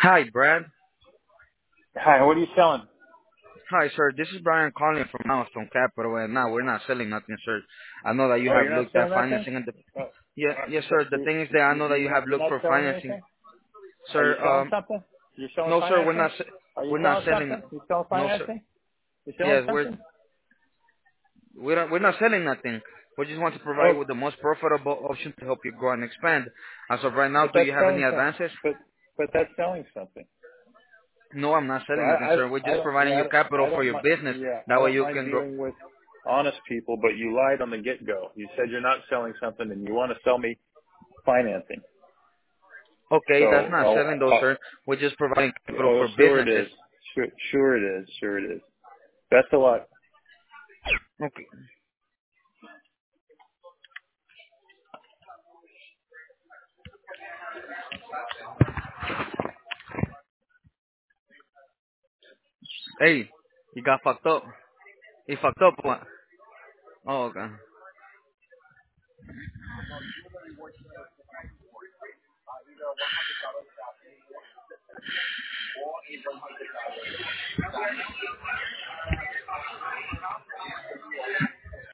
Hi, Brad. Hi, what are you selling? Hi, sir. This is Brian calling from Milestone Capital, and now we're not selling nothing, sir. I know that you Oh, have you're not looked at selling nothing? financing, and Oh, yeah, yes, sir. The thing is that I know that you have you're looked not for selling financing, anything? Are you sir. selling something? You're selling No, sir. financing? Are you We're not selling selling. something? You selling No, sir. financing? You selling Yes, something? we're not selling nothing. We just want to provide Oh, you with the most profitable option to help you grow and expand. As of right now, but do that's you have any selling something. advances? But that's selling something. No, I'm not So selling nothing, sir. We're I just don't, providing you capital I for don't your mind, business. yeah, I That way don't you mind can grow. dealing with honest people, but you lied on the get-go. You said you're not selling something and you want to sell me financing. Okay, that's So, not selling though, sir. We're just providing capital oh, for sure it businesses. is. Sure it is. Sure it is. Best of luck. Okay. Hey, you got fucked up. He fucked up what? Oh, okay.